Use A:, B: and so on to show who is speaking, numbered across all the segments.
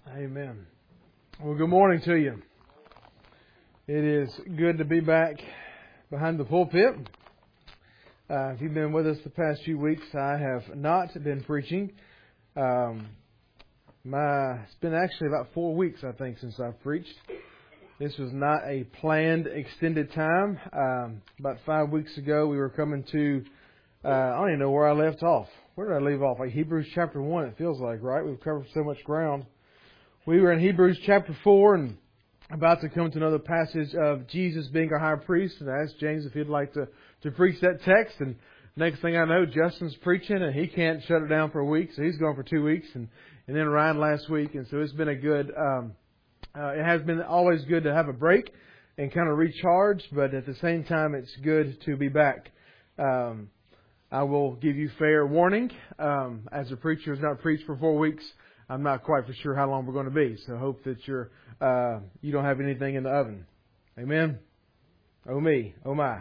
A: Amen. Well, good morning to you. It is good to be back behind the pulpit. If you've been with us the past few weeks, I have not been preaching. It's been actually about 4 weeks, I think, since I've preached. This was not a planned extended time. About 5 weeks ago, we were coming to, I don't even know where I left off. Where did I leave off? Like Hebrews chapter 1, it feels like, right? We've covered so much ground. We were in Hebrews chapter 4 and about to come to another passage of Jesus being our high priest. And I asked James if he'd like to preach that text. And next thing I know, Justin's preaching and he can't shut it down for a week. So he's going for 2 weeks. And then Ryan last week. And so it's been a good, it has been always good to have a break and kind of recharge. But at the same time, it's good to be back. I will give you fair warning. As a preacher who's not preached for 4 weeks, I'm not quite for sure how long we're going to be. So I hope that you don't have anything in the oven. Amen? Oh me. Oh my.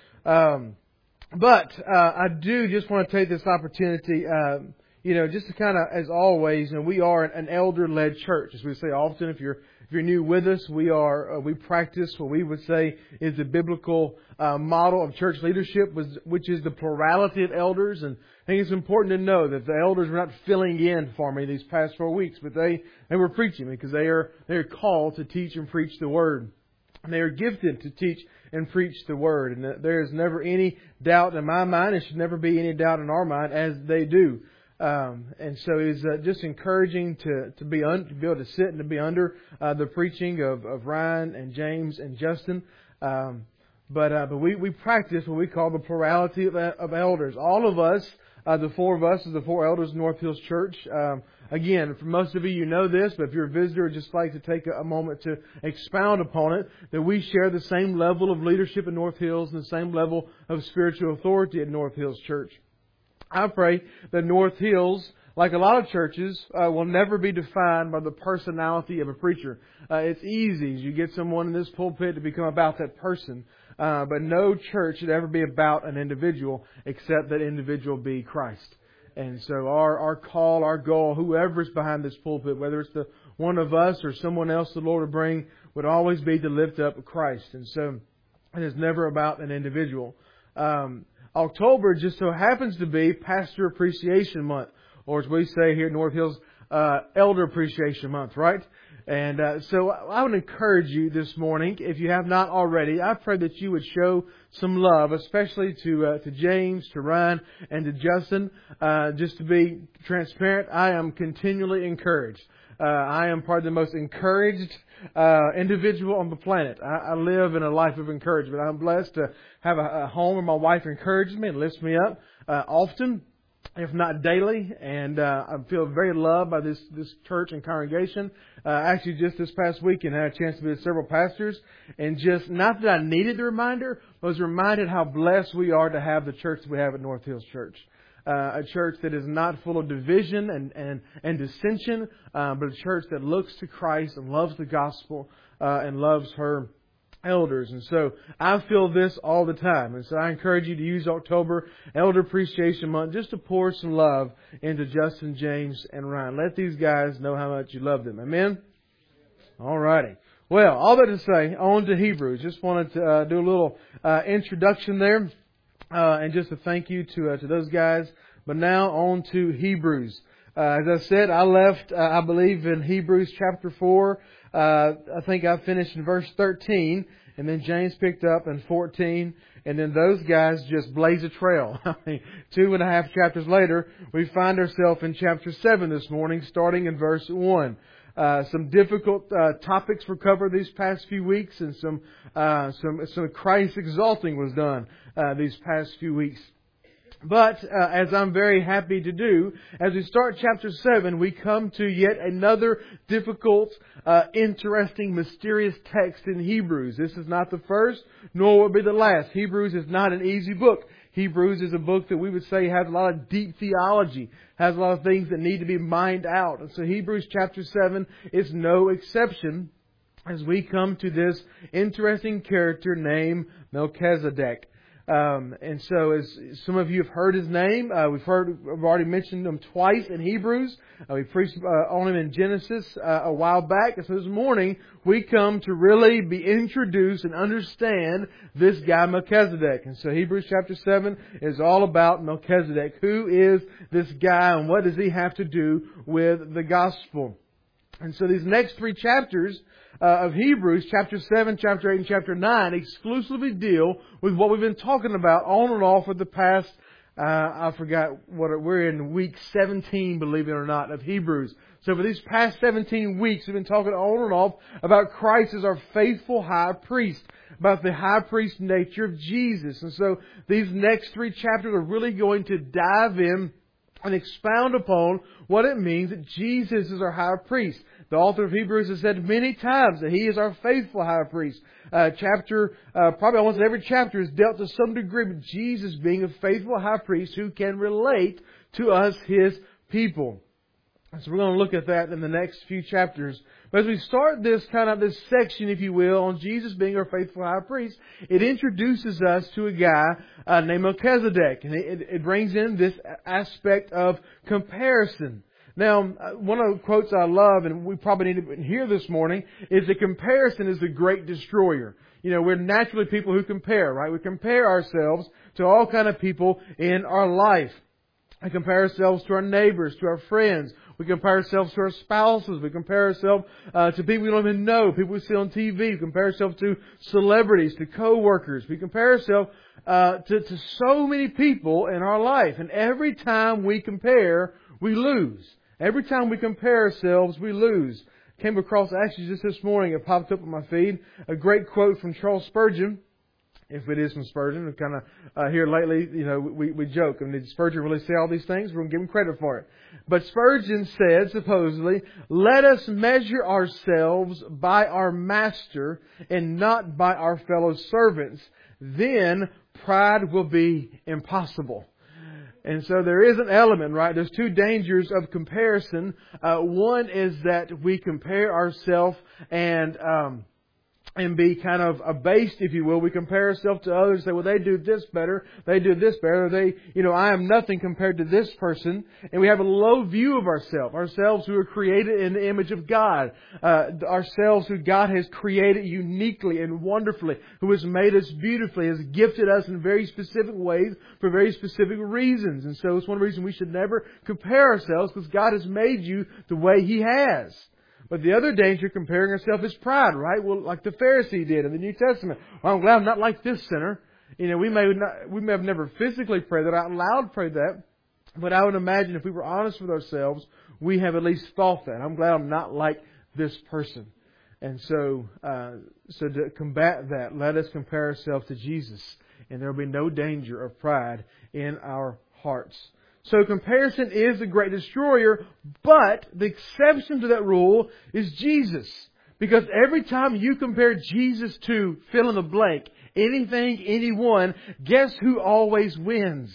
A: But I do just want to take this opportunity, just to kind of, as always, we are an elder-led church. As we say often, if you're new with us, we practice what we would say is the biblical model of church leadership, which is the plurality of elders. And I think it's important to know that the elders were not filling in for me these past 4 weeks, but they were preaching because they are called to teach and preach the Word. And they are gifted to teach and preach the Word. And there is never any doubt in my mind. There should never be any doubt in our mind as they do. And so it's just encouraging to be able to sit and to be under the preaching of Ryan and James and Justin. But we practice what we call the plurality of elders. All of us, the four of us, are the four elders of North Hills Church. Again, for most of you know this, but if you're a visitor, I'd just like to take a moment to expound upon it, that we share the same level of leadership at North Hills and the same level of spiritual authority at North Hills Church. I pray that North Hills, like a lot of churches, will never be defined by the personality of a preacher. It's easy as you get someone in this pulpit to become about that person. But no church should ever be about an individual except that individual be Christ. And so our call, our goal, whoever's behind this pulpit, whether it's the one of us or someone else the Lord will bring, would always be to lift up Christ. And so it is never about an individual. October just so happens to be Pastor Appreciation Month, or as we say here at North Hills, Elder Appreciation Month, right? And so I would encourage you this morning, if you have not already, I pray that you would show some love, especially to James, to Ryan, and to Justin. Just to be transparent, I am continually encouraged. I am probably the most encouraged individual on the planet. I live in a life of encouragement. I'm blessed to have a home where my wife encourages me and lifts me up often, if not daily, and I feel very loved by this church and congregation. Actually, just this past weekend, I had a chance to visit several pastors, and just, not that I needed the reminder, but was reminded how blessed we are to have the church that we have at North Hills Church. A church that is not full of division and dissension, but a church that looks to Christ and loves the gospel and loves her elders. And so I feel this all the time. And so I encourage you to use October Elder Appreciation Month just to pour some love into Justin, James, and Ryan. Let these guys know how much you love them. Amen? All righty. Well, all that to say, on to Hebrews. Just wanted to do a little introduction there. And just a thank you to those guys. But now on to Hebrews. As I said, I left, I believe, in Hebrews chapter 4. I think I finished in verse 13. And then James picked up in 14. And then those guys just blaze a trail. 2.5 chapters later, we find ourselves in chapter 7 this morning, starting in verse 1. Some difficult topics were covered these past few weeks, and some Christ exalting was done these past few weeks. But as I'm very happy to do, as we start chapter 7, we come to yet another difficult, interesting, mysterious text in Hebrews. This is not the first, nor will be the last. Hebrews is not an easy book. Hebrews is a book that we would say has a lot of deep theology, has a lot of things that need to be mined out. And so Hebrews chapter 7 is no exception as we come to this interesting character named Melchizedek. And so, as some of you have heard his name, we've already mentioned him twice in Hebrews. We preached on him in Genesis a while back. And so this morning, we come to really be introduced and understand this guy Melchizedek. And so Hebrews chapter 7 is all about Melchizedek. Who is this guy and what does he have to do with the gospel? And so these next three chapters of Hebrews, chapter 7, chapter 8, and chapter 9, exclusively deal with what we've been talking about on and off for the past, I forgot we're in week 17, believe it or not, of Hebrews. So for these past 17 weeks, we've been talking on and off about Christ as our faithful high priest, about the high priest nature of Jesus. And so these next three chapters are really going to dive in and expound upon what it means that Jesus is our high priest. The author of Hebrews has said many times that He is our faithful high priest. Probably almost every chapter is dealt to some degree with Jesus being a faithful high priest who can relate to us, His people. And so we're going to look at that in the next few chapters. But as we start this section, if you will, on Jesus being our faithful high priest, it introduces us to a guy named Melchizedek. And it brings in this aspect of comparison. Now, one of the quotes I love, and we probably need to hear this morning, is that comparison is the great destroyer. You know, we're naturally people who compare, right? We compare ourselves to all kind of people in our life. We compare ourselves to our neighbors, to our friends. We compare ourselves to our spouses. We compare ourselves to people we don't even know, people we see on TV. We compare ourselves to celebrities, to co-workers. We compare ourselves to so many people in our life. And every time we compare, we lose. Every time we compare ourselves, we lose. Came across, actually just this morning, it popped up on my feed, a great quote from Charles Spurgeon. If it is from Spurgeon, we kind of here lately, you know, we joke. I mean, did Spurgeon really say all these things? We're going to give him credit for it. But Spurgeon said, supposedly, "Let us measure ourselves by our Master and not by our fellow servants. Then pride will be impossible." And so there is an element, right? There's two dangers of comparison. One is that we compare ourselves and be kind of abased, if you will. We compare ourselves to others and say, well, they do this better. They do this better. I am nothing compared to this person. And we have a low view of ourselves who are created in the image of God. Ourselves who God has created uniquely and wonderfully, who has made us beautifully, has gifted us in very specific ways for very specific reasons. And so it's one reason we should never compare ourselves, because God has made you the way He has. But the other danger of comparing ourselves is pride, right? Well, like the Pharisee did in the New Testament. Well, I'm glad I'm not like this sinner. You know, we may have never physically prayed that, out loud prayed that, but I would imagine if we were honest with ourselves, we have at least thought that. I'm glad I'm not like this person. And so to combat that, let us compare ourselves to Jesus, and there will be no danger of pride in our hearts. So comparison is the great destroyer, but the exception to that rule is Jesus. Because every time you compare Jesus to fill in the blank, anything, anyone, guess who always wins?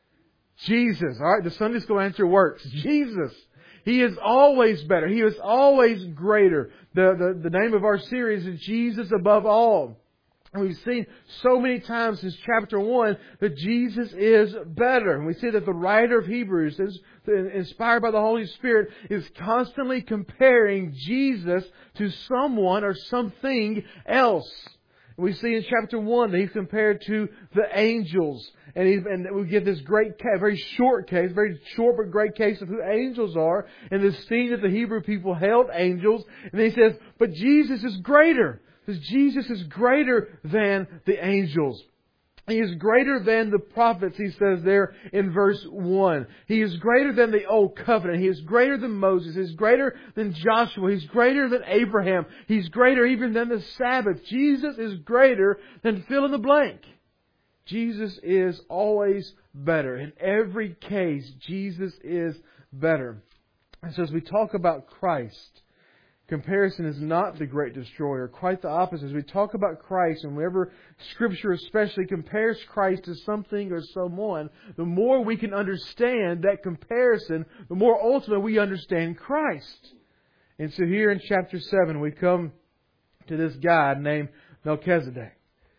A: Jesus. All right, the Sunday school answer works. Jesus. He is always better. He is always greater. The name of our series is Jesus Above All. And we've seen so many times since chapter 1 that Jesus is better. And we see that the writer of Hebrews, inspired by the Holy Spirit, is constantly comparing Jesus to someone or something else. And we see in chapter 1 that He's compared to the angels. And we get this very short but great case of who angels are, and the esteem that the Hebrew people held angels. And then He says, but Jesus is greater. Because Jesus is greater than the angels. He is greater than the prophets, He says there in verse 1. He is greater than the Old Covenant. He is greater than Moses. He is greater than Joshua. He's greater than Abraham. He's greater even than the Sabbath. Jesus is greater than fill in the blank. Jesus is always better. In every case, Jesus is better. And so as we talk about Christ, comparison is not the great destroyer. Quite the opposite. As we talk about Christ, and whenever Scripture especially compares Christ to something or someone, the more we can understand that comparison, the more ultimately we understand Christ. And so here in chapter 7, we come to this guy named Melchizedek.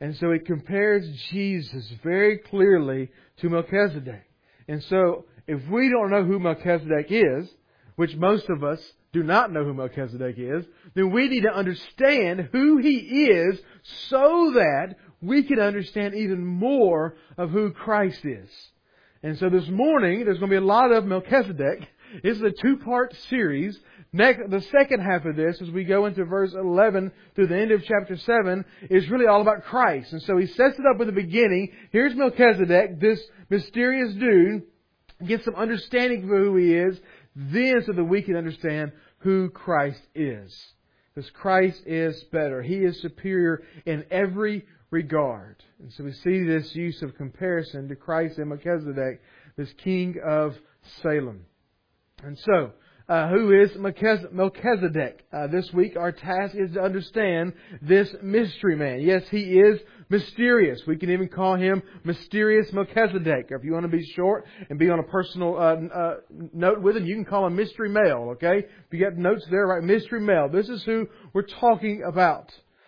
A: And so it compares Jesus very clearly to Melchizedek. And so if we don't know who Melchizedek is, which most of us do not know who Melchizedek is, then we need to understand who He is so that we can understand even more of who Christ is. And so this morning, there's going to be a lot of Melchizedek. This is a two-part series. The second half of this, as we go into verse 11 through the end of chapter 7, is really all about Christ. And so He sets it up in the beginning. Here's Melchizedek, this mysterious dude. Get some understanding of who he is. Then so that we can understand who Christ is. Because Christ is better. He is superior in every regard. And so we see this use of comparison to Christ and Melchizedek, this king of Salem. And so, who is Melchizedek? This week our task is to understand this mystery man. Yes, he is mysterious. We can even call him Mysterious Melchizedek. Or if you want to be short and be on a personal note with him, you can call him Mystery Male. Okay? If you got notes there, right? Mystery Male. This is who we're talking about.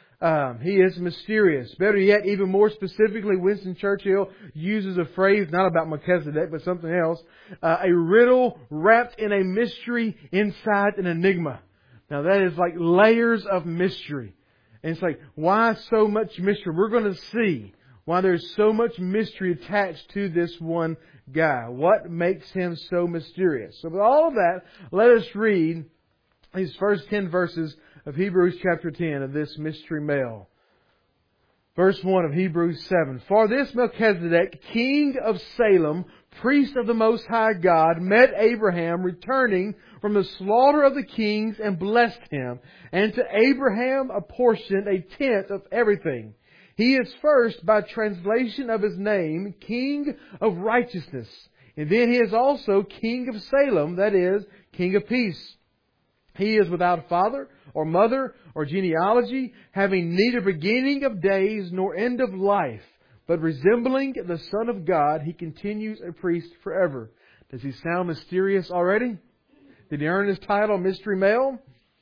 A: He is mysterious. Better yet, even more specifically, Winston Churchill uses a phrase not about Melchizedek, but something else. A riddle wrapped in a mystery inside an enigma. Now that is like layers of mystery. And it's like, why so much mystery? We're going to see why there's so much mystery attached to this one guy. What makes him so mysterious? So with all of that, let us read these first 10 verses of Hebrews chapter 10 of this mystery male. Verse 1 of Hebrews 7. For this Melchizedek, king of Salem, priest of the Most High God, met Abraham returning from the slaughter of the kings and blessed him. And to Abraham apportioned a tenth of everything. He is first, by translation of his name, king of righteousness. And then he is also king of Salem, that is, king of peace. He is without father or mother or genealogy, having neither beginning of days nor end of life, but resembling the Son of God, he continues a priest forever. Does he sound mysterious already? Did he earn his title, Mystery Male?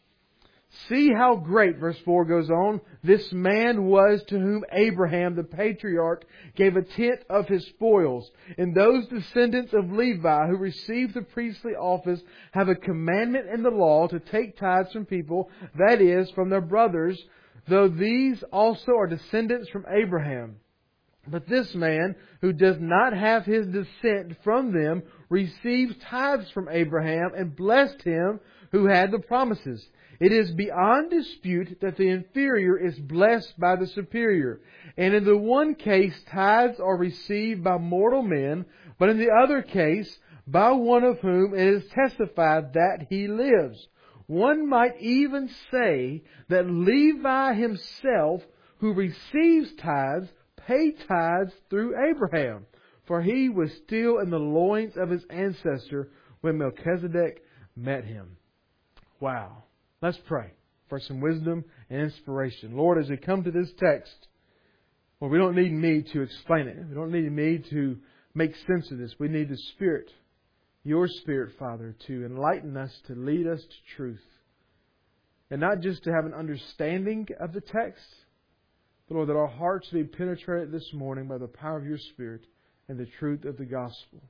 A: See how great, verse 4 goes on, this man was to whom Abraham the patriarch gave a tenth of his spoils. And those descendants of Levi who received the priestly office have a commandment in the law to take tithes from people, that is, from their brothers, though these also are descendants from Abraham. But this man, who does not have his descent from them, received tithes from Abraham and blessed him who had the promises. It is beyond dispute that the inferior is blessed by the superior. And in the one case, tithes are received by mortal men, but in the other case, by one of whom it is testified that he lives. One might even say that Levi himself, who receives tithes, paid tithes through Abraham, for he was still in the loins of his ancestor when Melchizedek met him. Wow. Let's pray for some wisdom and inspiration. Lord, as we come to this text, well, we don't need me to explain it. We don't need me to make sense of this. We need the Spirit, your Spirit, Father, to enlighten us, to lead us to truth. And not just to have an understanding of the text, but Lord, that our hearts be penetrated this morning by the power of your Spirit and the truth of the gospel.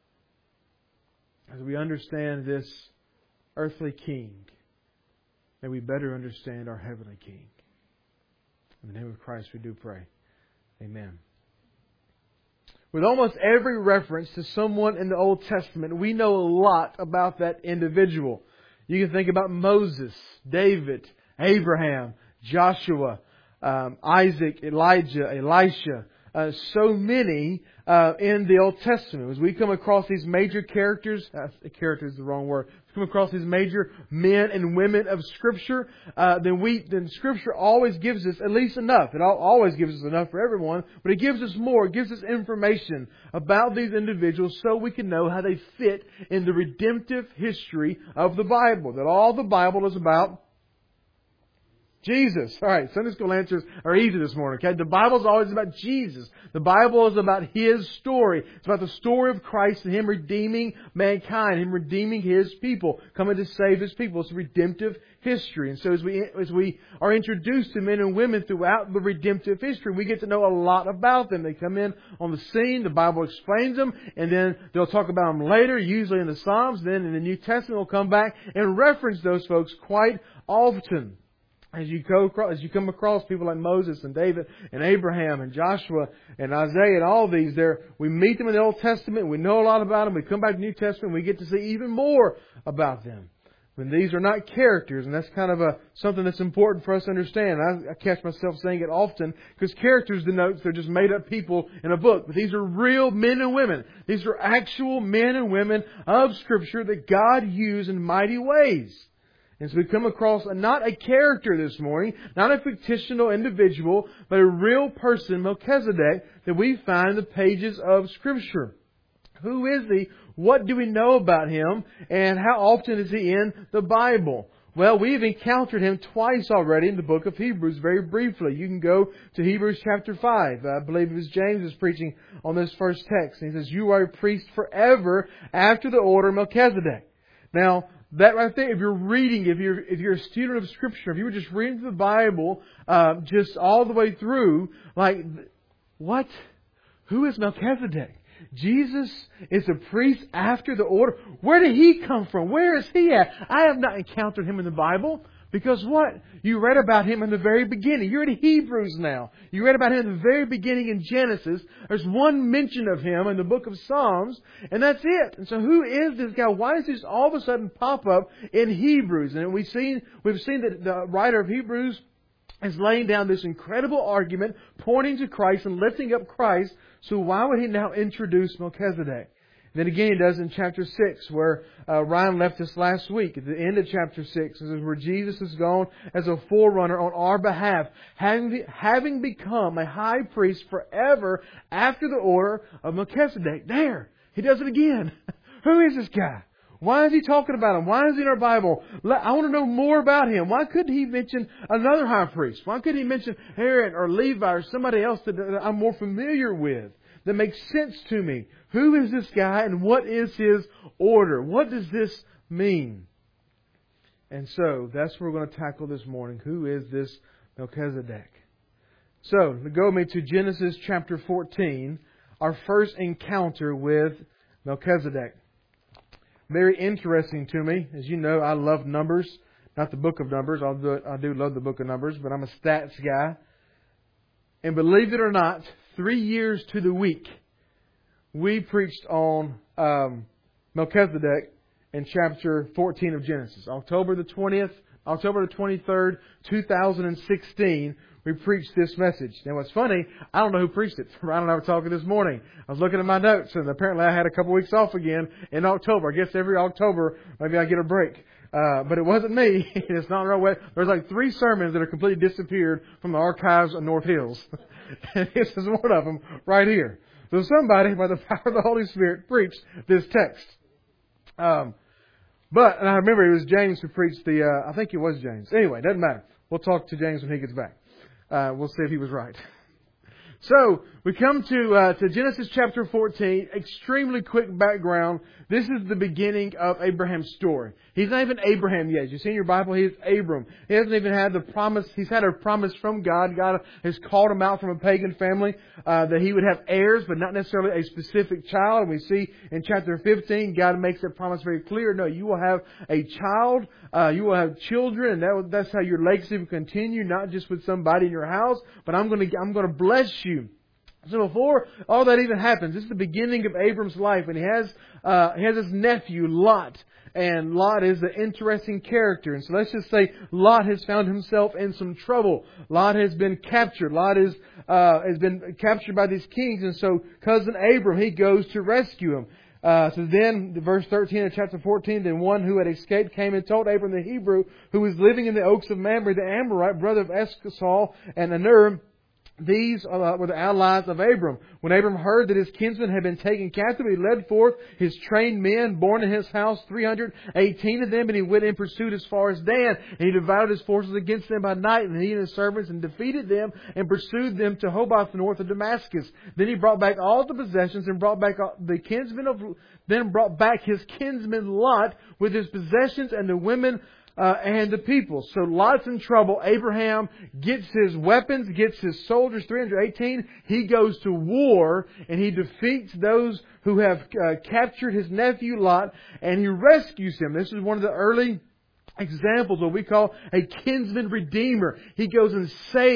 A: As we understand this earthly king, may we better understand our heavenly King. In the name of Christ we do pray. Amen. With almost every reference to someone in the Old Testament, we know a lot about that individual. You can think about Moses, David, Abraham, Joshua, Isaac, Elijah, Elisha. So many in the Old Testament. As we come across these major characters, character is the wrong word. Come across these major men and women of Scripture, then Scripture always gives us at least enough. It always gives us enough for everyone, but it gives us more. It gives us information about these individuals so we can know how they fit in the redemptive history of the Bible. That all the Bible is about Jesus. All right, Sunday school answers are easy this morning. Okay, the Bible is always about Jesus. The Bible is about His story. It's about the story of Christ and Him redeeming mankind, Him redeeming His people, coming to save His people. It's a redemptive history. And so as we are introduced to men and women throughout the redemptive history, we get to know a lot about them. They come in on the scene, the Bible explains them, and then they'll talk about them later, usually in the Psalms. Then in the New Testament, we'll come back and reference those folks quite often. As you come across people like Moses and David and Abraham and Joshua and Isaiah and all these, we meet them in the Old Testament. We know a lot about them. We come back to the New Testament. We get to see even more about them. When these are not characters, and that's kind of something that's important for us to understand. I catch myself saying it often because characters denotes they're just made up people in a book. But these are real men and women. These are actual men and women of Scripture that God used in mighty ways. And so we come across not a character this morning, not a fictional individual, but a real person, Melchizedek, that we find in the pages of Scripture. Who is He? What do we know about Him? And how often is He in the Bible? Well, we've encountered Him twice already in the book of Hebrews, very briefly. You can go to Hebrews chapter 5. I believe it was James who was preaching on this first text. And he says, "You are a priest forever after the order of Melchizedek." Now, that right there, if you're reading, if you're a student of Scripture, if you were just reading the Bible just all the way through, like, what? Who is Melchizedek? Jesus is a priest after the order. Where did He come from? Where is He at? I have not encountered Him in the Bible. Because what? You read about Him in the very beginning. You're in Hebrews now. You read about Him in the very beginning in Genesis. There's one mention of Him in the book of Psalms, and that's it. And so who is this guy? Why does this all of a sudden pop up in Hebrews? And we've seen that the writer of Hebrews is laying down this incredible argument, pointing to Christ and lifting up Christ. So why would he now introduce Melchizedek? Then again, he does in chapter 6, where Ryan left us last week. At the end of chapter 6, it says, where Jesus has gone as a forerunner on our behalf, having become a high priest forever after the order of Melchizedek. There! He does it again. Who is this guy? Why is he talking about him? Why is he in our Bible? I want to know more about him. Why couldn't he mention another high priest? Why couldn't he mention Aaron or Levi or somebody else that I'm more familiar with, that makes sense to me? Who is this guy and what is his order? What does this mean? And so that's what we're going to tackle this morning. Who is this Melchizedek? So, go with me to Genesis chapter 14, our first encounter with Melchizedek. Very interesting to me. As you know, I love numbers. Not the book of Numbers. I do love the book of Numbers, but I'm a stats guy. And believe it or not, 3 years to the week, we preached on Melchizedek in chapter 14 of Genesis. October the 23rd, 2016, we preached this message. Now, what's funny, I don't know who preached it. Ryan and I were talking this morning. I was looking at my notes, and apparently I had a couple weeks off again in October. I guess every October, maybe I get a break. But it wasn't me. It's not right way. There's like 3 sermons that are completely disappeared from the archives of North Hills. And this is one of them right here. So somebody, by the power of the Holy Spirit, preached this text. And I remember it was James who preached I think it was James. Anyway, doesn't matter. We'll talk to James when he gets back. We'll see if he was right. So, we come to Genesis chapter 14. Extremely quick background. This is the beginning of Abraham's story. He's not even Abraham yet. You see in your Bible, he is Abram. He hasn't even had the promise. He's had a promise from God. God has called him out from a pagan family that he would have heirs, but not necessarily a specific child. And we see in chapter 15, God makes that promise very clear. No, you will have a child. You will have children, and that's how your legacy will continue, not just with somebody in your house, but I'm going to bless you. So before all that even happens, this is the beginning of Abram's life, and he has his nephew Lot, and Lot is an interesting character. And so let's just say Lot has found himself in some trouble. Lot has been captured. Lot has been captured by these kings, and so cousin Abram, he goes to rescue him. So then, verse 13 of chapter 14, then one who had escaped came and told Abram the Hebrew, who was living in the oaks of Mamre, the Amorite, brother of Eshcol and Aner, These were the allies of Abram. When Abram heard that his kinsmen had been taken captive, he led forth his trained men, born in his house, 318 of them, and he went in pursuit as far as Dan. And he divided his forces against them by night, and he and his servants, and defeated them, and pursued them to Hobath, north of Damascus. Then he brought back all the possessions, and brought back brought back his kinsman Lot with his possessions and the women and the people. So Lot's in trouble. Abraham gets his weapons, gets his soldiers, 318. He goes to war and he defeats those who have captured his nephew Lot, and he rescues him. This is one of the early examples, what we call a kinsman redeemer. He goes and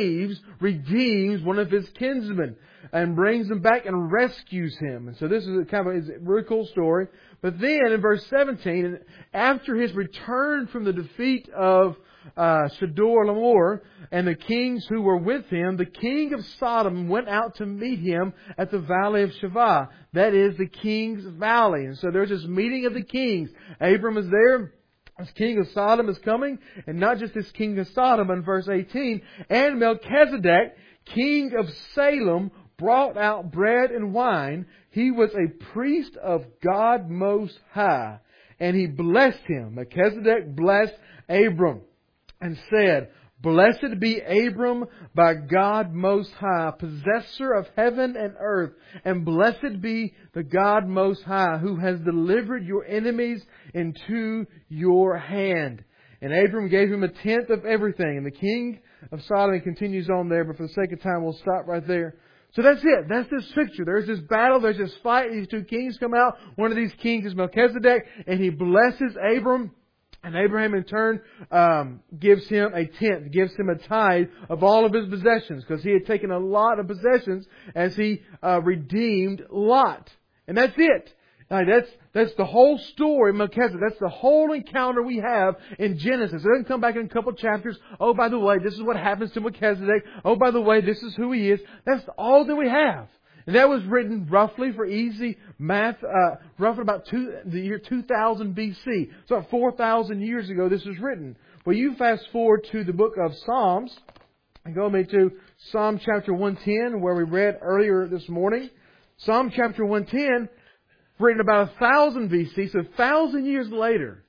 A: redeems one of his kinsmen and brings him back and rescues him. And so this is it's a really cool story. But then in verse 17, after his return from the defeat of Chedorlaomer and the kings who were with him, the king of Sodom went out to meet him at the valley of Shavah. That is the king's valley. And so there's this meeting of the kings. Abram is there. This king of Sodom is coming. And not just this king of Sodom, in verse 18. And Melchizedek, king of Salem, brought out bread and wine. He was a priest of God Most High. And he blessed him. Melchizedek blessed Abram and said, Blessed be Abram by God Most High, possessor of heaven and earth. And blessed be the God Most High, who has delivered your enemies into your hand. And Abram gave him a tenth of everything. And the king of Sodom continues on there, but for the sake of time, we'll stop right there. So that's it. That's this picture. There's this battle. There's this fight. These two kings come out. One of these kings is Melchizedek, and he blesses Abram. And Abraham in turn gives him a tenth, gives him a tithe of all of his possessions, because he had taken a lot of possessions as he redeemed Lot. And that's it. That's the whole story of Melchizedek. That's the whole encounter we have in Genesis. It doesn't come back in a couple of chapters. Oh, by the way, this is what happens to Melchizedek. Oh, by the way, this is who he is. That's all that we have. And that was written roughly, for easy math, roughly about the year 2000 BC. So about 4,000 years ago this was written. Well, you fast forward to the book of Psalms and go with me to Psalm chapter 110, where we read earlier this morning. Psalm chapter 110, written about 1000 BC, so 1,000 years later.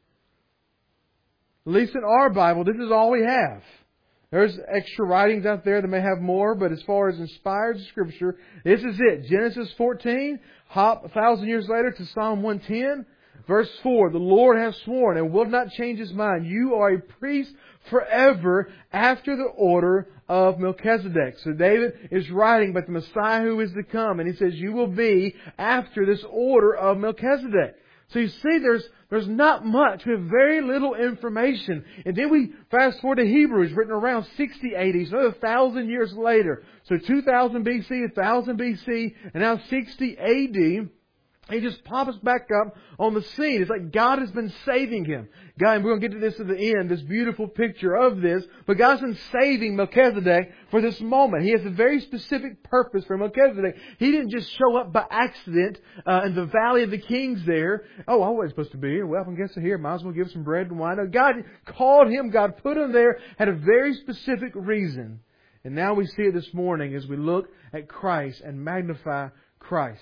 A: At least in our Bible, this is all we have. There's extra writings out there that may have more, but as far as inspired Scripture, this is it. Genesis 14, hop 1,000 years later to Psalm 110, verse 4. The Lord has sworn and will not change His mind. You are a priest forever after the order of Melchizedek. So David is writing about the Messiah who is to come, and he says, you will be after this order of Melchizedek. So you see, there's not much. We have very little information. And then we fast forward to Hebrews, written around 60 AD, so 1,000 years later. So 2000 BC, 1000 BC, and now 60 AD. He just pops back up on the scene. It's like God has been saving him. God, and we're going to get to this at the end, this beautiful picture of this. But God's been saving Melchizedek for this moment. He has a very specific purpose for Melchizedek. He didn't just show up by accident in the Valley of the Kings there. Oh, I wasn't supposed to be here. Well, I guess I'm here. Might as well give some bread and wine. No, God called him. God put him there. Had a very specific reason. And now we see it this morning as we look at Christ and magnify Christ.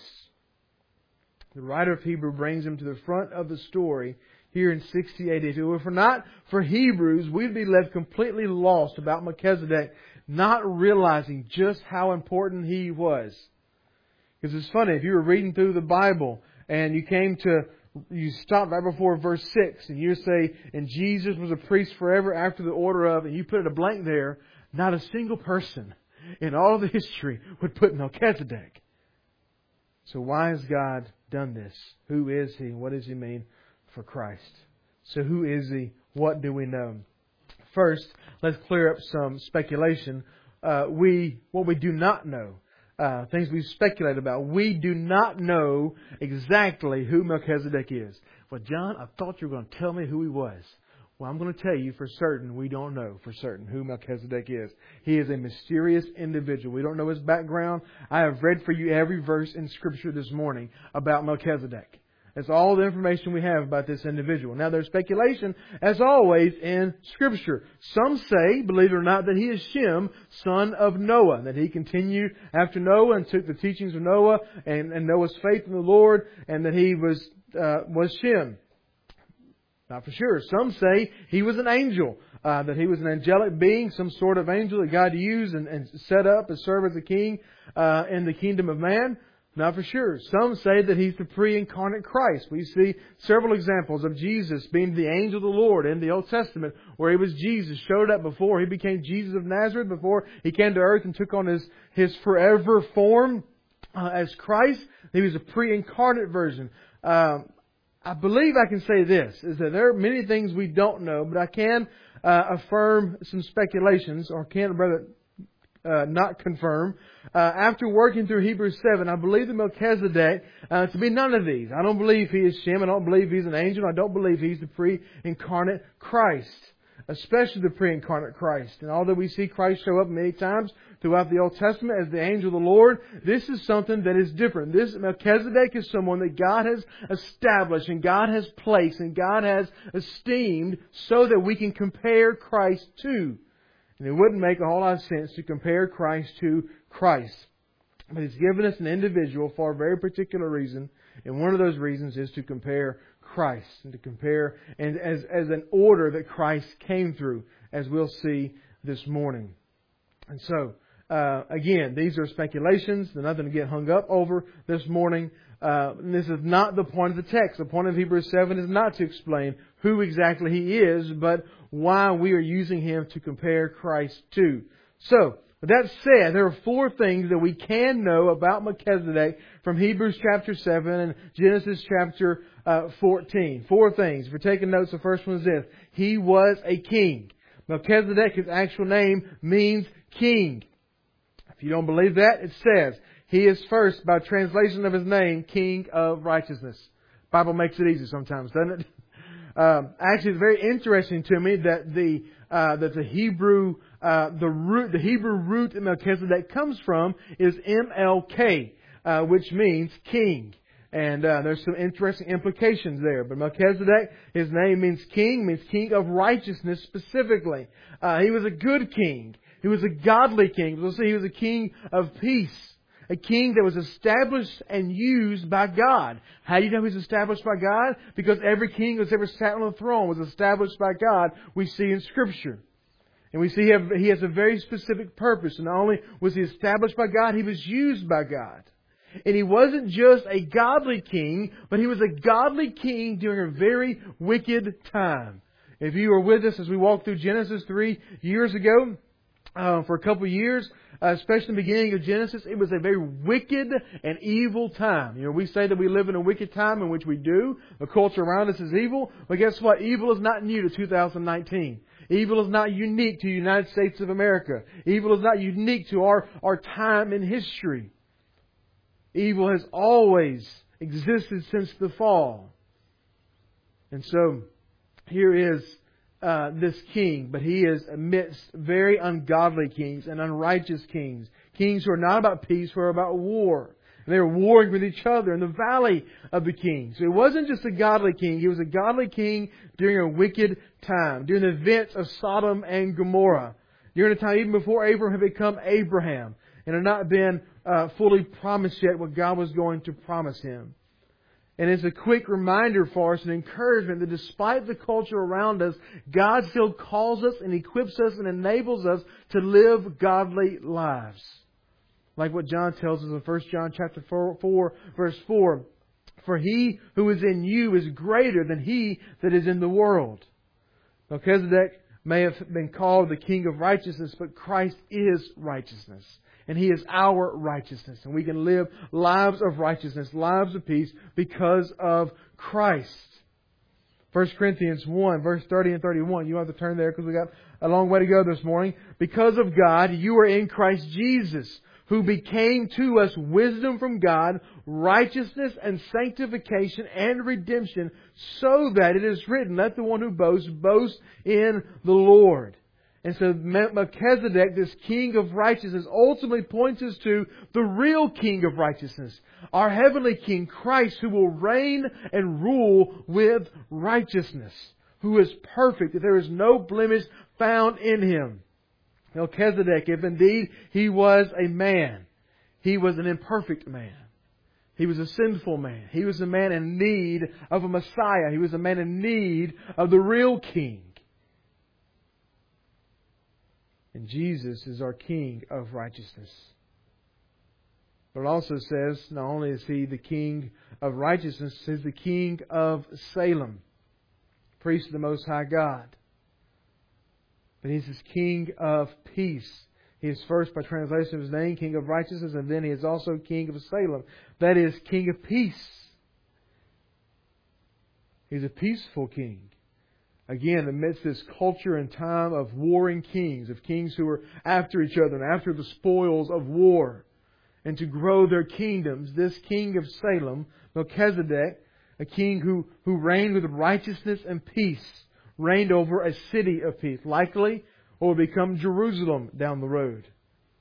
A: The writer of Hebrews brings him to the front of the story here in 60 AD. If it were not for Hebrews, we'd be left completely lost about Melchizedek, not realizing just how important he was. Because it's funny, if you were reading through the Bible and you stopped right before verse 6 and you say, and Jesus was a priest forever after the order of, and you put a blank there, not a single person in all of the history would put Melchizedek. So why has God done this? Who is He? What does He mean for Christ? So who is He? What do we know? First, let's clear up some speculation. What we do not know. Things we speculate about. We do not know exactly who Melchizedek is. Well, John, I thought you were going to tell me who he was. Well, I'm going to tell you for certain we don't know for certain who Melchizedek is. He is a mysterious individual. We don't know his background. I have read for you every verse in Scripture this morning about Melchizedek. That's all the information we have about this individual. Now there's speculation, as always, in Scripture. Some say, believe it or not, that he is Shem, son of Noah. That he continued after Noah and took the teachings of Noah and Noah's faith in the Lord, and that he was Shem. Not for sure. Some say he was an angel, that he was an angelic being, some sort of angel that God used and set up to serve as a king in the kingdom of man. Not for sure. Some say that he's the pre-incarnate Christ. We see several examples of Jesus being the angel of the Lord in the Old Testament, where he was Jesus, showed up before he became Jesus of Nazareth, before he came to earth and took on his forever form as Christ. He was a pre-incarnate version. I believe I can say this, is that there are many things we don't know, but I can affirm some speculations, or can rather not confirm. After working through Hebrews 7, I believe that Melchizedek to be none of these. I don't believe he is Shem. I don't believe he's an angel. I don't believe he's the pre-incarnate Christ, especially the pre-incarnate Christ. And although we see Christ show up many times throughout the Old Testament as the angel of the Lord, this is something that is different. This Melchizedek is someone that God has established and God has placed and God has esteemed so that we can compare Christ to. And it wouldn't make a whole lot of sense to compare Christ to Christ. But He's given us an individual for a very particular reason. And one of those reasons is to compare Christ. And to compare and as an order that Christ came through, as we'll see this morning. And so, again, these are speculations. They're nothing to get hung up over this morning. And this is not the point of the text. The point of Hebrews 7 is not to explain who exactly He is, but why we are using Him to compare Christ to. So, with that said, there are 4 things that we can know about Melchizedek from Hebrews chapter 7 and Genesis chapter 14. 4 things. If you're taking notes, the first one is this. He was a king. Melchizedek, his actual name, means king. If you don't believe that, it says, he is first, by translation of his name, King of Righteousness. The Bible makes it easy sometimes, doesn't it? Actually, it's very interesting to me that the Hebrew root that Melchizedek comes from is MLK, which means king. And there's some interesting implications there. But Melchizedek, his name means king of righteousness specifically. He was a good king. He was a godly king. We'll see he was a king of peace. A king that was established and used by God. How do you know he's established by God? Because every king that's ever sat on the throne was established by God, we see in Scripture. And we see he has a very specific purpose. And not only was he established by God, he was used by God. And he wasn't just a godly king, but he was a godly king during a very wicked time. If you were with us as we walked through Genesis 3 years ago, for a couple of years, especially in the beginning of Genesis, it was a very wicked and evil time. You know, we say that we live in a wicked time, in which we do. The culture around us is evil. But guess what? Evil is not new to 2019. Evil is not unique to the United States of America. Evil is not unique to our time in history. Evil has always existed since the fall. And so, here is this king, but he is amidst very ungodly kings and unrighteous kings. Kings who are not about peace, who are about war. And they were warring with each other in the valley of the king. So he wasn't just a godly king. He was a godly king during a wicked time. During the events of Sodom and Gomorrah. During a time even before Abraham had become Abraham. And had not been fully promised yet what God was going to promise him. And it's a quick reminder for us and encouragement that despite the culture around us, God still calls us and equips us and enables us to live godly lives. Like what John tells us in 1 John chapter 4, verse 4. For he who is in you is greater than he that is in the world. Melchizedek may have been called the King of Righteousness, but Christ is righteousness. And He is our righteousness. And we can live lives of righteousness, lives of peace, because of Christ. 1 Corinthians 1, verse 30 and 31. You have to turn there because we got a long way to go this morning. Because of God, you are in Christ Jesus, who became to us wisdom from God, righteousness and sanctification and redemption, so that it is written, let the one who boasts, boast in the Lord. And so Melchizedek, this king of righteousness, ultimately points us to the real king of righteousness. Our heavenly king, Christ, who will reign and rule with righteousness. Who is perfect, that there is no blemish found in Him. Melchizedek, if indeed he was a man, he was an imperfect man. He was a sinful man. He was a man in need of a Messiah. He was a man in need of the real king. And Jesus is our King of righteousness. But it also says, not only is He the King of righteousness, He's the King of Salem, priest of the Most High God. But He's His King of peace. He is first, by translation of His name, King of righteousness, and then He is also King of Salem. That is, King of peace. He's a peaceful King. Again, amidst this culture and time of warring kings, of kings who are after each other and after the spoils of war, and to grow their kingdoms, this King of Salem, Melchizedek, a king who reigned with righteousness and peace, reigned over a city of peace, likely or will become Jerusalem down the road.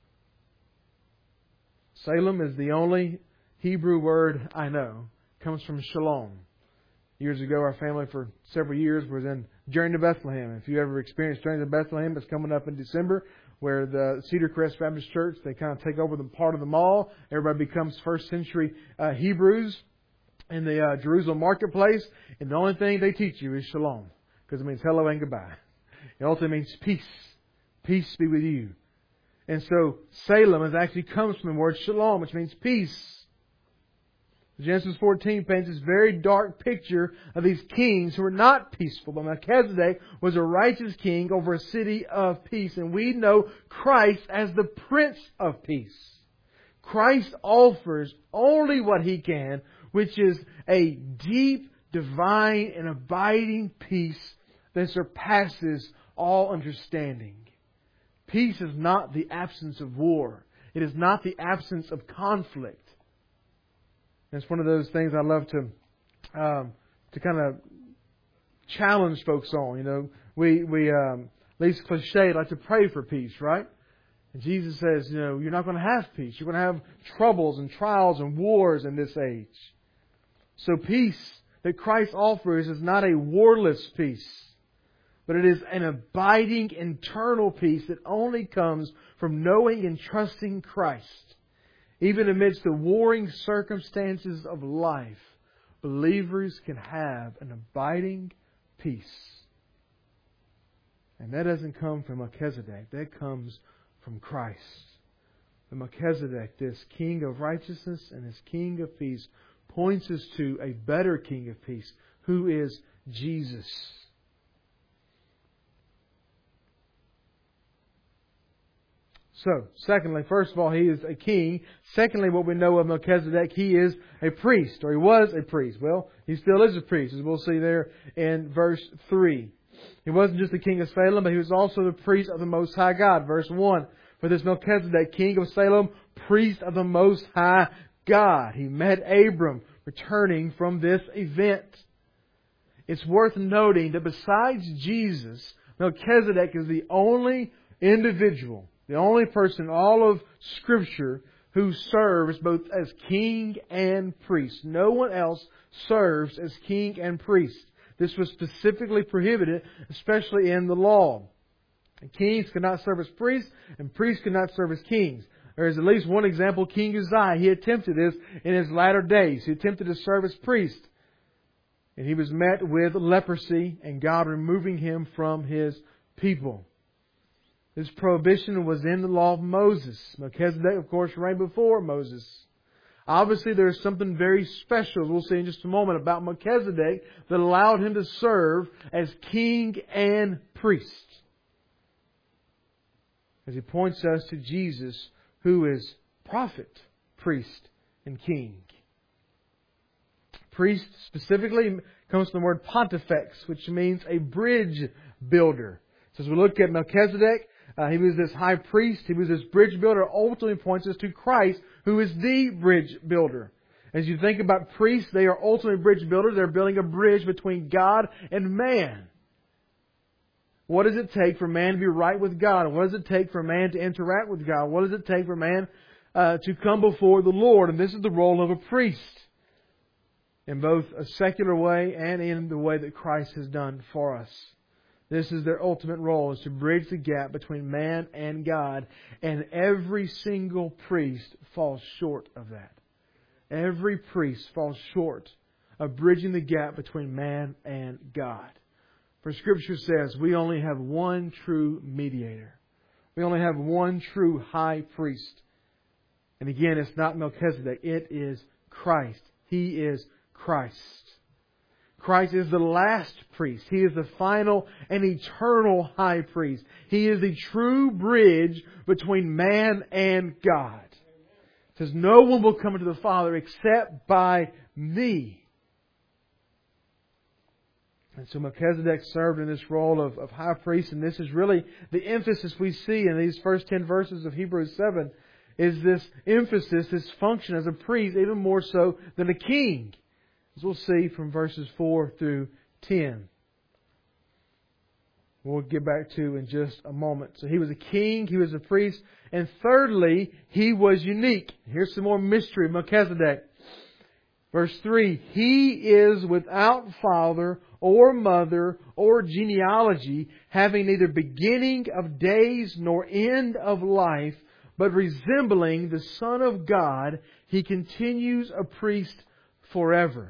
A: Salem is the only Hebrew word I know. It comes from shalom. Years ago, our family for several years was in Journey to Bethlehem. If you ever experienced Journey to Bethlehem, it's coming up in December, where the Cedar Crest Baptist Church, they kind of take over the part of the mall. Everybody becomes first century Hebrews in the Jerusalem marketplace. And the only thing they teach you is shalom, because it means hello and goodbye. It also means peace. Peace be with you. And so Salem actually comes from the word shalom, which means peace. Genesis 14 paints this very dark picture of these kings who were not peaceful. But Melchizedek was a righteous king over a city of peace. And we know Christ as the Prince of Peace. Christ offers only what He can, which is a deep, divine, and abiding peace that surpasses all understanding. Peace is not the absence of war. It is not the absence of conflict. And it's one of those things I love to kind of challenge folks on. You know, we at least cliche, like to pray for peace, right? And Jesus says, you know, you're not going to have peace. You're going to have troubles and trials and wars in this age. So peace that Christ offers is not a warless peace, but it is an abiding internal peace that only comes from knowing and trusting Christ. Even amidst the warring circumstances of life, believers can have an abiding peace. And that doesn't come from Melchizedek. That comes from Christ. The Melchizedek, this King of righteousness and this King of peace, points us to a better King of peace, who is Jesus. So, secondly, first of all, he is a king. Secondly, what we know of Melchizedek, he is a priest, or he was a priest. Well, he still is a priest, as we'll see there in verse 3. He wasn't just the king of Salem, but he was also the priest of the Most High God. Verse 1, for this Melchizedek, king of Salem, priest of the Most High God. He met Abram returning from this event. It's worth noting that besides Jesus, Melchizedek is the only individual, the only person in all of Scripture who serves both as king and priest. No one else serves as king and priest. This was specifically prohibited, especially in the law. Kings could not serve as priests, and priests could not serve as kings. There is at least one example, King Uzziah. He attempted this in his latter days. He attempted to serve as priest. And he was met with leprosy and God removing him from His people. This prohibition was in the law of Moses. Melchizedek, of course, reigned before Moses. Obviously, there is something very special, as we'll see in just a moment, about Melchizedek that allowed him to serve as king and priest. As he points us to Jesus, who is prophet, priest, and king. Priest specifically comes from the word pontifex, which means a bridge builder. So as we look at Melchizedek, he was this high priest. He was this bridge builder. Ultimately points us to Christ, who is the bridge builder. As you think about priests, they are ultimately bridge builders. They're building a bridge between God and man. What does it take for man to be right with God? What does it take for man to interact with God? What does it take for man to come before the Lord? And this is the role of a priest, in both a secular way and in the way that Christ has done for us. This is their ultimate role, is to bridge the gap between man and God. And every single priest falls short of that. Every priest falls short of bridging the gap between man and God. For Scripture says we only have one true mediator. We only have one true high priest. And again, it's not Melchizedek. It is Christ. He is Christ. Christ is the last priest. He is the final and eternal high priest. He is the true bridge between man and God. It says, no one will come into the Father except by me. And so Melchizedek served in this role of high priest, and this is really the emphasis we see in these first 10 verses of Hebrews 7, is this emphasis, this function as a priest, even more so than a king, as we'll see from verses 4 through 10. We'll get back to in just a moment. So he was a king, he was a priest, and thirdly, he was unique. Here's some more mystery of Melchizedek. Verse 3, He is without father or mother or genealogy, having neither beginning of days nor end of life, but resembling the Son of God, He continues a priest forever.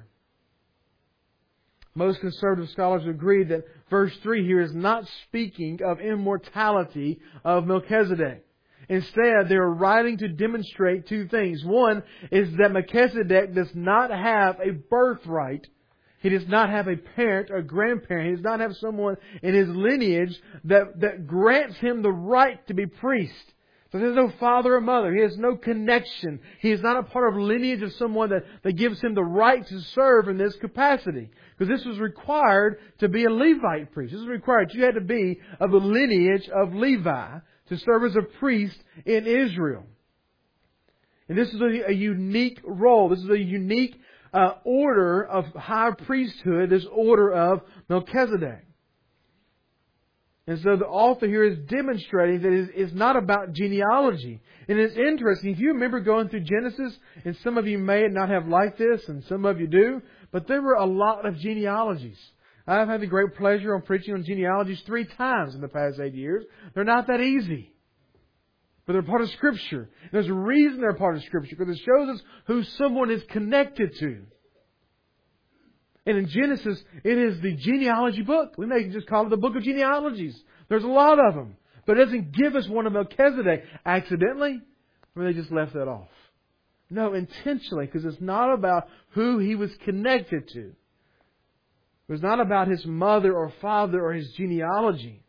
A: Most conservative scholars agree that verse 3 here is not speaking of immortality of Melchizedek. Instead, they are writing to demonstrate two things. One is that Melchizedek does not have a birthright. He does not have a parent or grandparent. He does not have someone in his lineage that grants him the right to be priest. So there's no father or mother. He has no connection. He is not a part of lineage of someone that gives him the right to serve in this capacity. Because this was required to be a Levite priest. This was required. You had to be of the lineage of Levi to serve as a priest in Israel. And this is a unique role. This is a unique order of high priesthood, this order of Melchizedek. And so the author here is demonstrating that it's not about genealogy. And it's interesting, if you remember going through Genesis, and some of you may not have liked this, and some of you do, but there were a lot of genealogies. I've had the great pleasure of preaching on genealogies 3 times in the past 8 years. They're not that easy. But they're part of Scripture. And there's a reason they're part of Scripture, because it shows us who someone is connected to. And in Genesis, it is the genealogy book. We may just call it the book of genealogies. There's a lot of them. But it doesn't give us one of Melchizedek accidentally, or they just left that off. No, intentionally, because it's not about who he was connected to. It was not about his mother or father or his genealogy.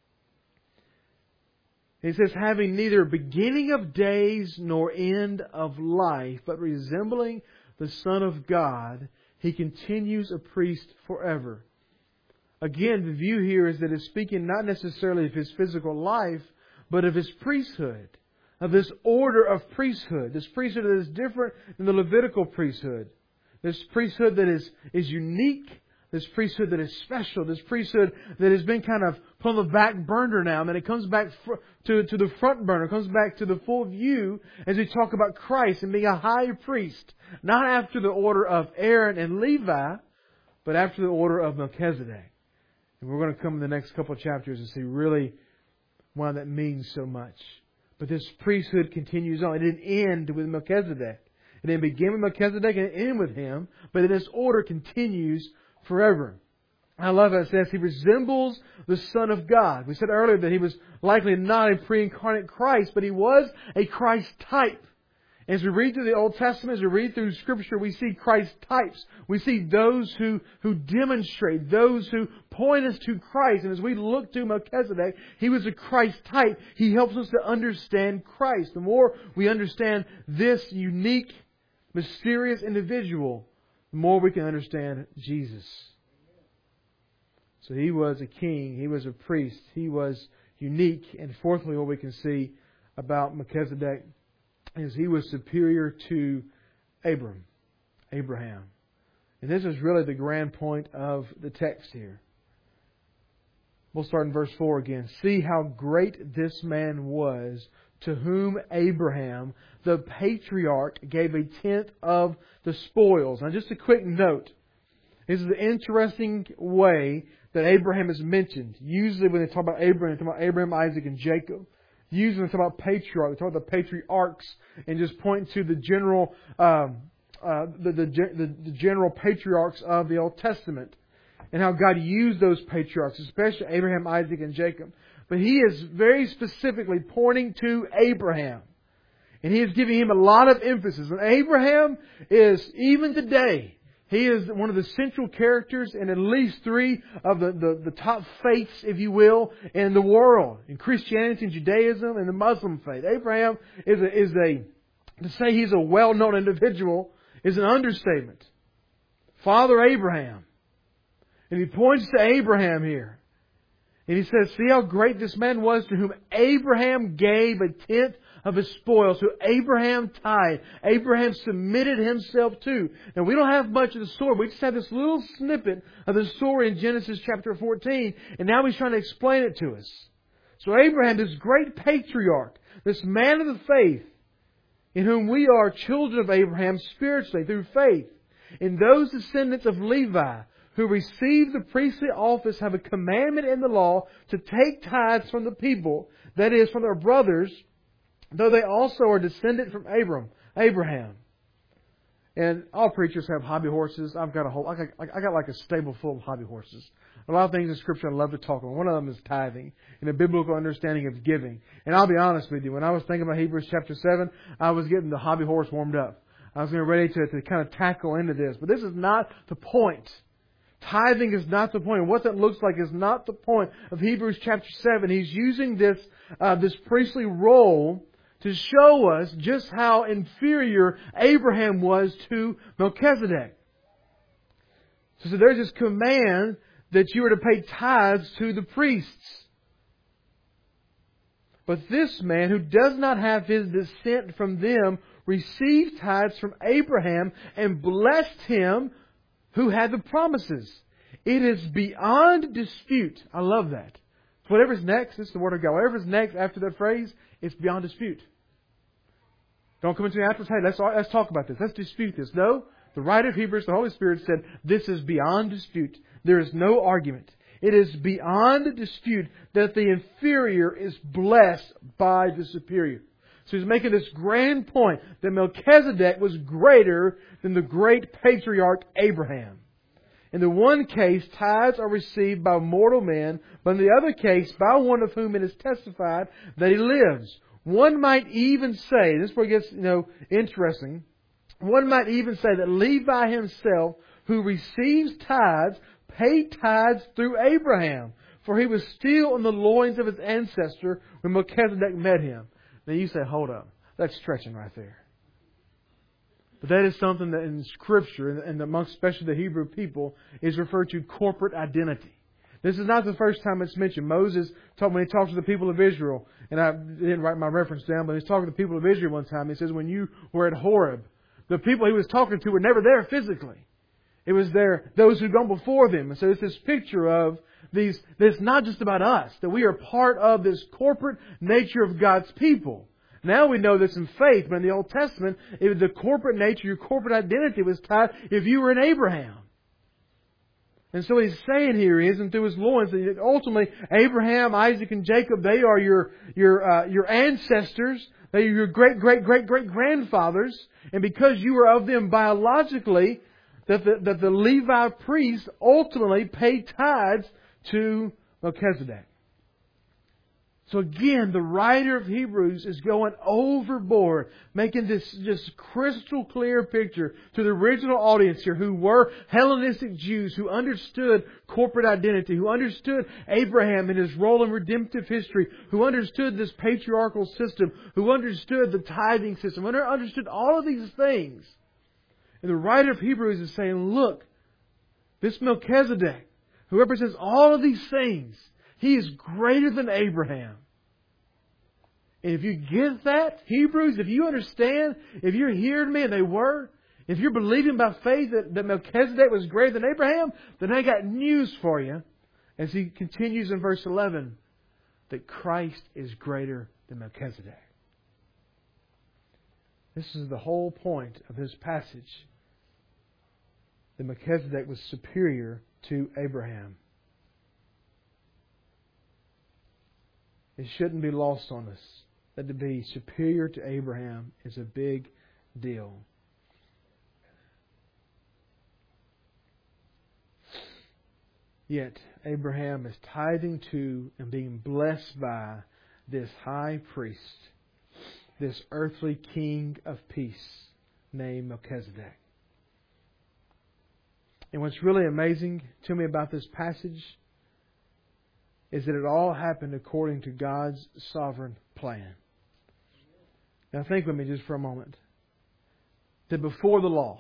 A: He says, having neither beginning of days nor end of life, but resembling the Son of God, He continues a priest forever. Again, the view here is that it's speaking not necessarily of His physical life, but of His priesthood, of this order of priesthood. This priesthood that is different than the Levitical priesthood. This priesthood that is unique. This priesthood that is special. This priesthood that has been kind of put on the back burner now. And then it comes back to the front burner. It comes back to the full view as we talk about Christ and being a high priest. Not after the order of Aaron and Levi, but after the order of Melchizedek. And we're going to come in the next couple of chapters and see really why that means so much. But this priesthood continues on. It didn't end with Melchizedek. It didn't begin with Melchizedek and end with him. But this order continues forever. I love how it says He resembles the Son of God. We said earlier that He was likely not a pre-incarnate Christ, but He was a Christ type. As we read through the Old Testament, as we read through Scripture, we see Christ types. We see those who demonstrate, those who point us to Christ. And as we look to Melchizedek, he was a Christ type. He helps us to understand Christ. The more we understand this unique, mysterious individual, the more we can understand Jesus. So He was a king. He was a priest. He was unique. And fourthly, what we can see about Melchizedek is he was superior to Abraham. And this is really the grand point of the text here. We'll start in verse 4 again. See how great this man was, to whom Abraham, the patriarch, gave a tenth of the spoils. Now just a quick note. This is an interesting way that Abraham is mentioned. Usually when they talk about Abraham, they talk about Abraham, Isaac, and Jacob. Usually when they talk about patriarch, they talk about the patriarchs and just point to the general the general patriarchs of the Old Testament and how God used those patriarchs, especially Abraham, Isaac, and Jacob. But He is very specifically pointing to Abraham. And He is giving him a lot of emphasis. And Abraham is, even today, he is one of the central characters in at least three of the top faiths, if you will, in the world. In Christianity and Judaism and the Muslim faith. Abraham to say he's a well-known individual is an understatement. Father Abraham. And he points to Abraham here. And he says, see how great this man was, to whom Abraham gave a tenth of his spoils. So Abraham tithed. Abraham submitted himself to. Now we don't have much of the story. We just have this little snippet of the story in Genesis chapter 14. And now he's trying to explain it to us. So Abraham, this great patriarch, this man of the faith, in whom we are children of Abraham spiritually through faith, and those descendants of Levi who receive the priestly office have a commandment in the law to take tithes from the people, that is, from their brothers, though they also are descended from Abraham. And all preachers have hobby horses. I got like a stable full of hobby horses. A lot of things in Scripture I love to talk about. One of them is tithing and a biblical understanding of giving. And I'll be honest with you, when I was thinking about Hebrews chapter 7, I was getting the hobby horse warmed up. I was getting ready to kind of tackle into this. But this is not the point. Tithing is not the point. And what that looks like is not the point of Hebrews chapter 7. He's using this priestly role to show us just how inferior Abraham was to Melchizedek. So there's this command that you are to pay tithes to the priests. But this man, who does not have his descent from them, received tithes from Abraham and blessed him who had the promises. It is beyond dispute. I love that. Whatever's next, this is the Word of God. Whatever's next after that phrase, it's beyond dispute. Don't come into me afterwards, hey, let's talk about this. Let's dispute this. No, the writer of Hebrews, the Holy Spirit said, this is beyond dispute. There is no argument. It is beyond dispute that the inferior is blessed by the superior. So he's making this grand point that Melchizedek was greater than the great patriarch Abraham. In the one case, tithes are received by mortal men, but in the other case, by one of whom it is testified that he lives. One might even say, this is where it gets, interesting. One might even say that Levi himself, who receives tithes, paid tithes through Abraham, for he was still in the loins of his ancestor when Melchizedek met him. Now you say, hold up, that's stretching right there. But that is something that in Scripture, and amongst especially the Hebrew people, is referred to corporate identity. This is not the first time it's mentioned. Moses, when he talked to the people of Israel, and I didn't write my reference down, but he was talking to the people of Israel one time. He says, when you were at Horeb, the people he was talking to were never there physically. It was those who'd gone before them. And so it's this picture of these, that it's not just about us, that we are part of this corporate nature of God's people. Now we know this in faith, but in the Old Testament, the corporate nature, your corporate identity was tied if you were in Abraham. And so what he's saying here is, and through his loins, that ultimately Abraham, Isaac, and Jacob, they are your ancestors. They are your great-great-great-great-grandfathers. And because you were of them biologically, that the Levi priests ultimately paid tithes to Melchizedek. So again, the writer of Hebrews is going overboard, making this just crystal clear picture to the original audience here, who were Hellenistic Jews, who understood corporate identity, who understood Abraham and his role in redemptive history, who understood this patriarchal system, who understood the tithing system, who understood all of these things. And the writer of Hebrews is saying, look, this Melchizedek, who represents all of these things, he is greater than Abraham. And if you get that, Hebrews, if you understand, if you're hearing me, and they were, if you're believing by faith that Melchizedek was greater than Abraham, then I got news for you. as he continues in verse 11, that Christ is greater than Melchizedek. This is the whole point of this passage. That Melchizedek was superior to Abraham. It shouldn't be lost on us that to be superior to Abraham is a big deal. Yet Abraham is tithing to and being blessed by this high priest, this earthly king of peace named Melchizedek. And what's really amazing to me about this passage is that it all happened according to God's sovereign plan. Now think with me just for a moment. That before the law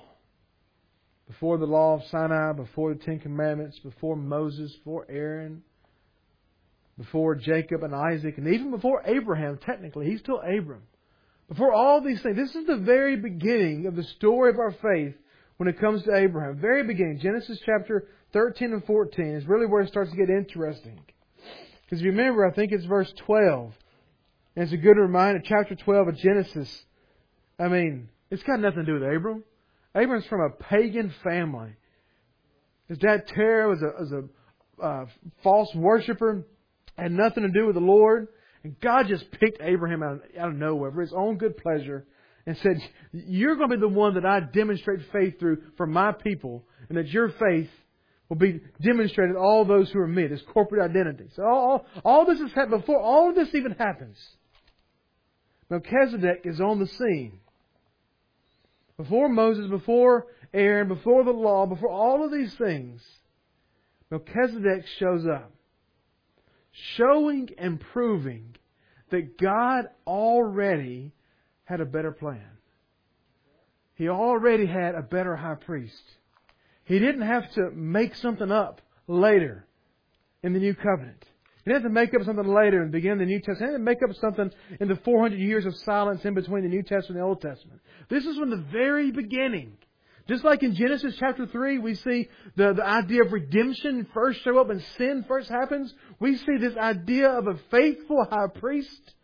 A: of Sinai, before the Ten Commandments, before Moses, before Aaron, before Jacob and Isaac, and even before Abraham, technically, he's still Abram. Before all these things, this is the very beginning of the story of our faith when it comes to Abraham. Very beginning, Genesis chapter 13 and 14 is really where it starts to get interesting. Because if you remember, I think it's verse 12. And it's a good reminder, chapter 12 of Genesis. I mean, it's got nothing to do with Abram. Abram's from a pagan family. His dad Terah was a false worshiper. Had nothing to do with the Lord. And God just picked Abraham out of nowhere for His own good pleasure and said, you're going to be the one that I demonstrate faith through for my people. And that your faith will be demonstrated to all those who are me. This corporate identity. So all this has happened before all of this even happens. Melchizedek is on the scene. Before Moses, before Aaron, before the law, before all of these things, Melchizedek shows up. Showing and proving that God already had a better plan. He already had a better high priest. He didn't have to make something up later in the New Covenant. He didn't have to make up something later and begin the New Testament. He didn't make up something in the 400 years of silence in between the New Testament and the Old Testament. This is from the very beginning. Just like in Genesis chapter 3, we see the idea of redemption first show up and sin first happens. We see this idea of a faithful high priest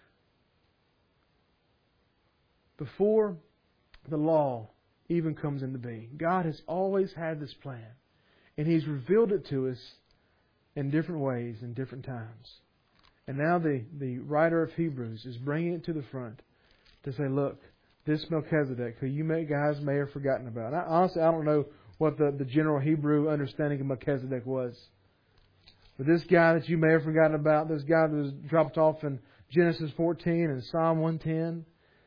A: before the law even comes into being. God has always had this plan. And He's revealed it to us in different ways, in different times. And now the writer of Hebrews is bringing it to the front to say, look, this Melchizedek, who you guys may have forgotten about. And honestly, I don't know what the general Hebrew understanding of Melchizedek was. But this guy that you may have forgotten about, this guy that was dropped off in Genesis 14 and Psalm 110,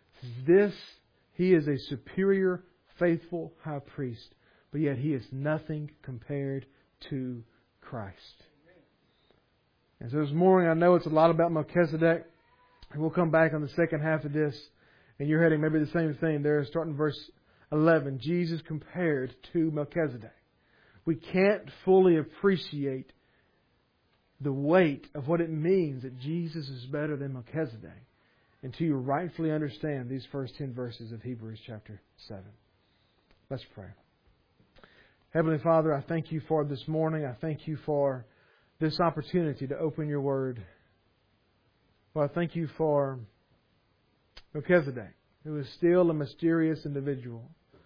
A: he is a superior, faithful high priest. But yet he is nothing compared to Christ. And so this morning, I know it's a lot about Melchizedek. And we'll come back on the second half of this. And you're heading maybe the same thing there, starting verse 11. Jesus compared to Melchizedek. We can't fully appreciate the weight of what it means that Jesus is better than Melchizedek until you rightfully understand these first 10 verses of Hebrews chapter 7. Let's pray. Heavenly Father, I thank You for this morning. I thank You for this opportunity to open Your Word. Well, I thank You for Melchizedek, who is still a mysterious individual,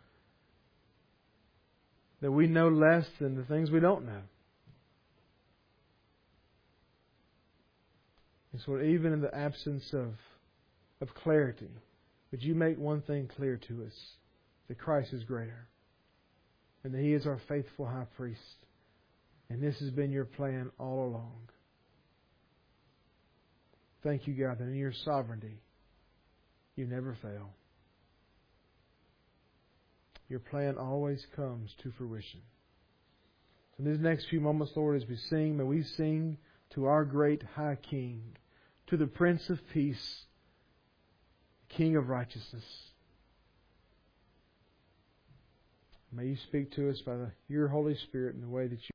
A: that we know less than the things we don't know. And so even in the absence of clarity, would You make one thing clear to us, that Christ is greater, and that He is our faithful high priest, and this has been Your plan all along. Thank You, God, that in Your sovereignty, You never fail. Your plan always comes to fruition. So in these next few moments, Lord, as we sing, may we sing to our great high King, to the Prince of Peace, King of righteousness. May You speak to us by Your Holy Spirit in the way that You